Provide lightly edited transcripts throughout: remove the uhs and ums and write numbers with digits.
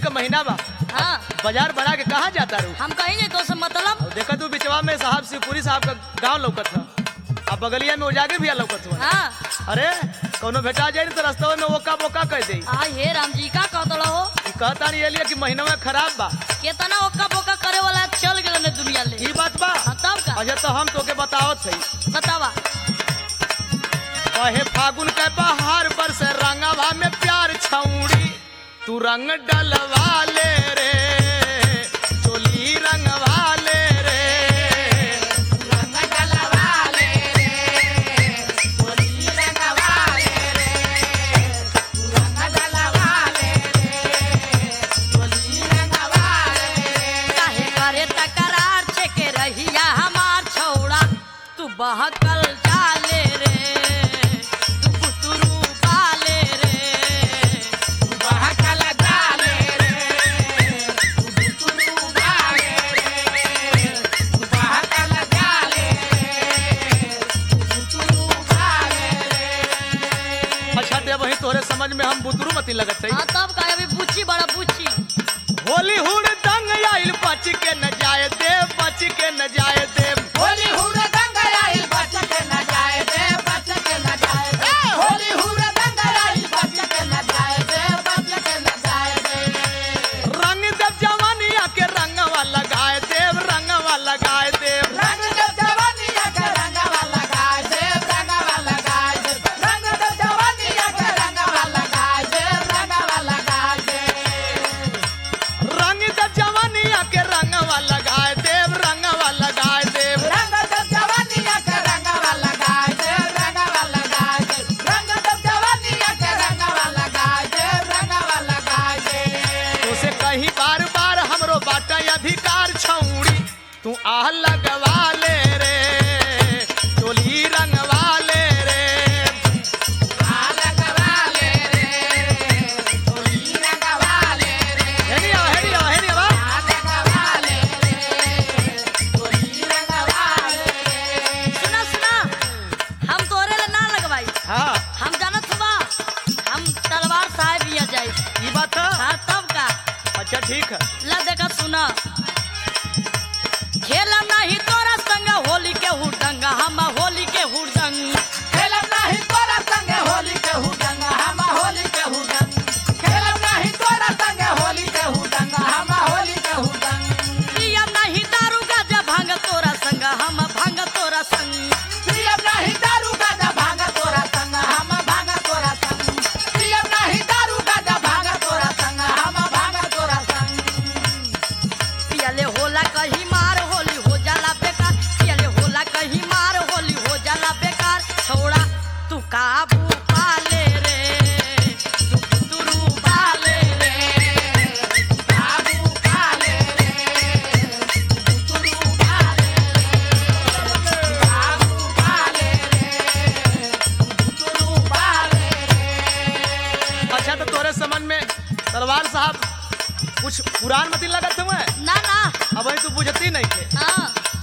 का महीना बा। हाँ बाजार बना के कहाँ जाता रू? हम कहेंगे तो से मतलब और देखा तू बिचवा में साहब शिवपुरी साहब का गांव लौकत था, अब बगलिया में उजागे भी लौकत हुआ। हाँ अरे कोनो भेटा जाए तो रास्ते में ओका बोका कह दे। आ हे राम जी का कहत हो कहता नहीं ये कि महीना में खराब बा। केतना ओक्का बोका करे वाला चल गेल ने दुनिया ले। ई बात बा। हाँ तब का अच्छा तो हम तोके बतावत सही। बतावा कहे फागुन के बहार पर से रंगवा में प्यार छौड़ी, तू रंग डलवा ले रे, चोली रंगवा ले रे, रंग डलवा ले रे, चोली रंगवा ले रे, रंग डलवा ले रे, चोली रंगवा ले रे। काहे करे तकरार छे के रहिया हमार छौड़ा, तू बहकल चाले रे, तू कुतरू पाले रे, बहकल डाले रे, बुतरू डाले रे, बहकल डाले रे, बुतरू डाले रे। अच्छा ते वही तोरे समझ में हम बुतरू मती लगत सही। हाँ तब का अभी बुच्ची बड़ा बुच्ची होली हुड़ दंग आइल बच के न जाए दे, बच के न जाए दे। होली हुड़ दंग आइल बच के न जाए दे, बच के न जाए दे। होली हुड़ दंग आइल बच के न जाए दे, बच के न जाए दे। रंग देव जवानिया के रंगवा लगाए देव, रंगवा लगाए देव। रंग दे जवानिया के रंगवा लगाए दे, रंगवा लगाए दे। रंग दे जवानिया के रंगवा लगाए दे, रंगवा लगाए दे। रंग देव जवानिया के रंगवा लगाए देव, रंगवा लगाए देव। रंग दे जवानिया के रंगवा लगाए दे, रंगवा लगाए दे। रंग दे जवानिया के रंगवा लगाए दे, रंगवा लगाए दे। तो से कहीं बार बार हमरो बाटा अधिकार छौड़ी, तू आह लगवा ले रे, चोली रंगवा ले रे। आ लगवा ले रे, चोली रंगवा ले रे। हेनी आवा, हेनी आवा, हेनी आवा। आ लगवा ले रे, चोली रंगवा ले रे। सुना सुना हम तोरे ले ना लगवाई, हाँ हम जानत हुआ हम तलवार साहब भी आ जाए। ये बात है। हाँ तब का अच्छा ठीक है। ला देखा सुना खेलम नहीं तोरा संग होली के हुड़दंग, हम होली के हुड़दंग। खेलब नहीं तोरा संगे होली के हुड़दंग, हम होली के हुड़दंग। खेलब नहीं तोरा संगे होली के हुड़दंग, हम होली के हुड़दंग। पियम नहीं दारू गाजा भांग तोरा संग, हम भांग तोरा संग। पियब नहीं दारू गाजा भांग तोरा संग, हम भांग तोरा संग। पियब नहीं दारू गाजा भांग तोरा संग, हम भांग तोरा संग। पियले होला कहीं मार होली हो जाला बेकार, पियले होला कहीं मार होली हो जाला बेकार। छोड़ा तू काबू पाले रे, तू कुतरू पाले रे, काबू पाले रे, बुतरू पाले रे, काबू पाले रे, बुतरू पाले रे। अच्छा तो तोरे समझ में तलवार साहब कुछ पुरान मती लगत हुए, ना ना अब वही तू बुझती नहीं थे। हाँ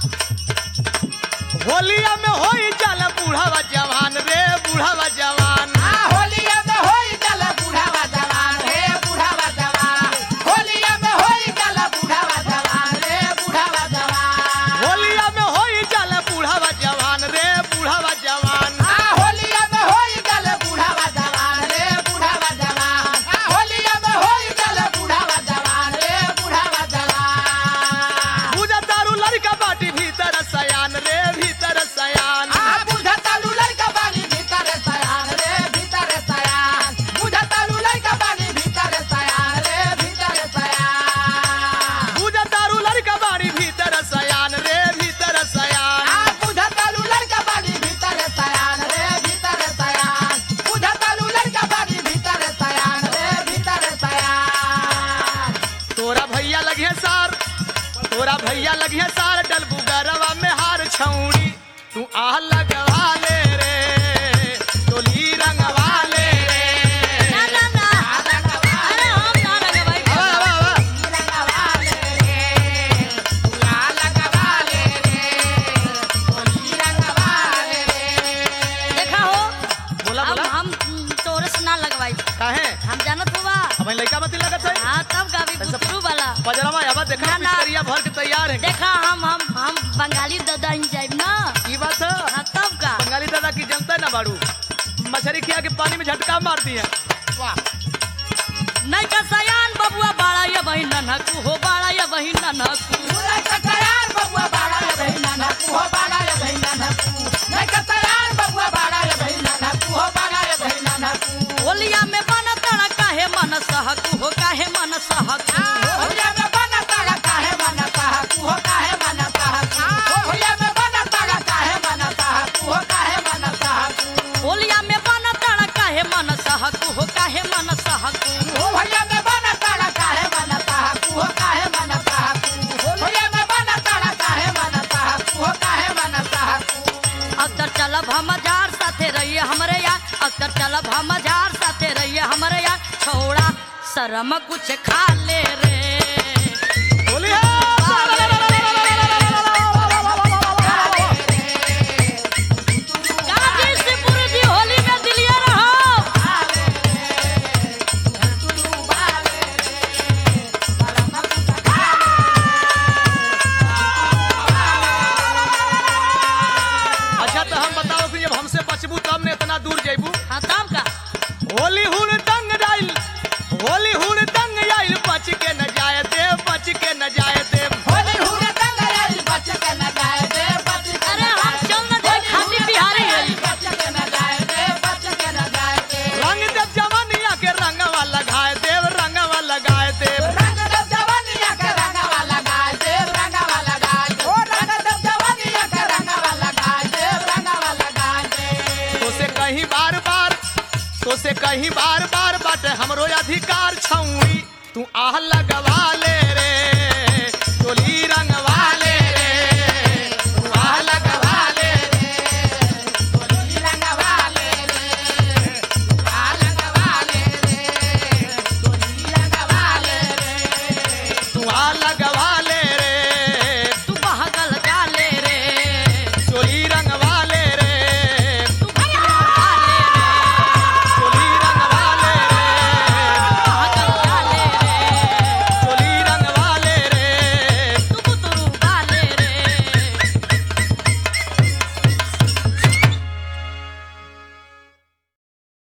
होलिया में होई जाला बूढ़ावा जवान रे, बूढ़ावा जवान। आ होलिया में होई जाला बूढ़ावा जवान रे, बूढ़ावा जवान। होलिया में होई जाला बूढ़ावा जवान रे, बूढ़ावा जवान। होलिया में होई जाला बूढ़ावा जवान रे, बूढ़ावा जवान। आ होलिया में होई जाला बूढ़ावा जवान रे, बूढ़ावा जवान। आ होलिया में होई जाला बूढ़ावा जवान रे, बूढ़ावा जवान। पूजा दारू लड़का बाटी भीतर सयान रे, भीतर सयान। आ बुझता लुलर का बानी भीतर सयान रे, भीतर सयान। बुझता लुलर का बानी भीतर सयान रे, भीतर सयान। पूजा दारू लड़का बाड़ी भीतर सयान रे, भीतर सयान। आ बुझता लुलर का बानी भीतर सयान रे, भीतर सयान। बुझता लुलर का बानी भीतर सयान रे, भीतर सयान। तोरा भैया लगिए सार, तोरा भैया लगिए सार, डलबू गरवा में हार छौड़ी, तू आह लगवा ले रे, चोली रंगवा ले रे। ना ना ना आ लगवा अरे हम ना लगवाई। आवा, आवा, आवा। लगवा ले रे, ला लगवा ले रे, होली लगवा ले रे। देखा हो बोला अब बोला। हम तोरे से ना लगवाई, काहे? हम जानत हुआ। अब लड़का मती लगत है। हाँ तब का भी जाए ना। ई बात है। हाँ तब का बंगाली दादा की जनता है ना बाड़ू, मछली खिया के पानी में झटका मारती है। वाह नहीं का सयान बबुआ बाड़ा या वही ननकू हो बाड़ा या वही ननकू। पूरा कतयार बबुआ बाड़ा या बहिना ना हो बाड़ा या बहिना ना नहीं कतयार बबुआ बाड़ा या बहिना ना हो बाड़ा या बहिना ना होलिया में बन तड़ा काहे मन सहकू हो काहे मन सहकू। होलिया में बना ताड़ा काहे बना ताहकू हो काहे बना ताहकू होलिया में बना ताड़ा काहे बना ताहकू हो काहे बना ताहकू होलिया में बन तड़ा काहे मन सहकू हो काहे मन सहकू। होलिया में बना ताड़ा काहे बना ताहकू हो काहे बना ताहकू होलिया में बना ताड़ा काहे बना ताहकू हो काहे बना ताहकू अक्सर चलब हम जार साथे रहिए हमरे यार, अक्सर चलब हम जार साथे रहिए हमरे यार। छोड़ा शर्म कुछ खा ले रे। होली है। गाजीपुर जी होली में दिलिए रहो। अच्छा तो हम बताओ कि जब हमसे बचबू तब ने इतना दूर जेबू। हाँ तब का होली हुड़ दंग जाइल, होली हुड़ दंग जाइल, बच के न जाए दे, बच के न जाए दे। होली हुरे दंगल बच के न जाए दे बच के अरे हम चल न जाए खाती बिहारी है। बच के न जाए दे बच के न जाए दे रंग देव जवानिया के रंगवा लगाए देव, रंगवा लगाए देव। रंग दब जवानिया के रंगवा लगाए दे रंगवा लगाए दे ओ रंग दब जवानिया के रंगवा लगाए दे रंगवा लगाए दे तो से कहीं बार बार, तो से कहीं बार बार बाटे हमरो अधिकार छौड़ी, तू आह लगवा ले